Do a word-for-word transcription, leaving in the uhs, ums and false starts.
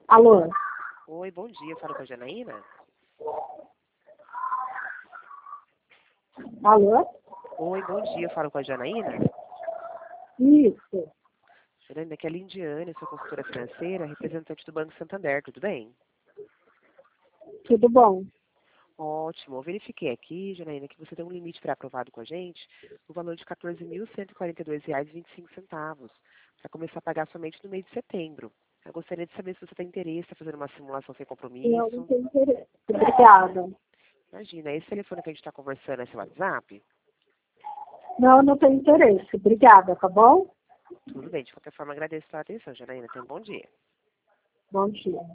Alô? Oi, bom dia. Falo com a Janaína? Alô? Oi, bom dia. Falo com a Janaína? Isso. Janaína, aqui é a Lindiane, sou consultora financeira, representante do Banco Santander, tudo bem? Tudo bom? Ótimo. Eu verifiquei aqui, Janaína, que você tem um limite pré-aprovado com a gente no valor de quatorze mil cento e quarenta e dois reais e vinte e cinco centavos, para começar a pagar somente no mês de setembro. Eu gostaria de saber se você tem interesse em fazer uma simulação sem Eu não compromisso. tenho interesse. Obrigada. Imagina, esse telefone que a gente está conversando é seu WhatsApp? Não, eu não tenho interesse. Obrigada, tá bom? Tudo bem, de qualquer forma agradeço a sua atenção, Janaína. Tenha um bom dia. Bom dia.